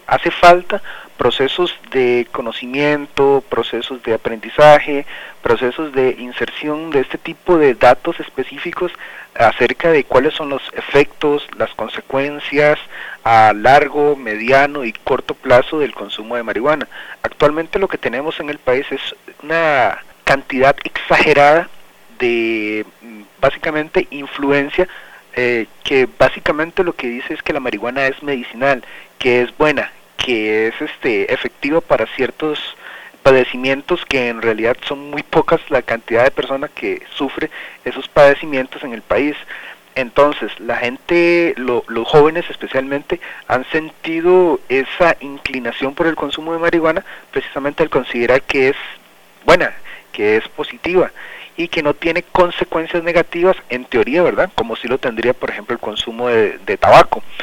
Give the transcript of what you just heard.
hace falta procesos de conocimiento, procesos de aprendizaje, procesos de inserción de este tipo de datos específicos acerca de cuáles son los efectos, las consecuencias a largo, mediano y corto plazo del consumo de marihuana. Actualmente lo que tenemos en el país es una cantidad exagerada de básicamente influencia que básicamente lo que dice es que la marihuana es medicinal, que es buena, que es efectiva para ciertos padecimientos, que en realidad son muy pocas la cantidad de personas que sufre esos padecimientos en el país. Entonces, la gente, los jóvenes especialmente, han sentido esa inclinación por el consumo de marihuana precisamente al considerar que es buena, que es positiva y que no tiene consecuencias negativas en teoría, ¿verdad? Como si lo tendría, por ejemplo, el consumo de tabaco.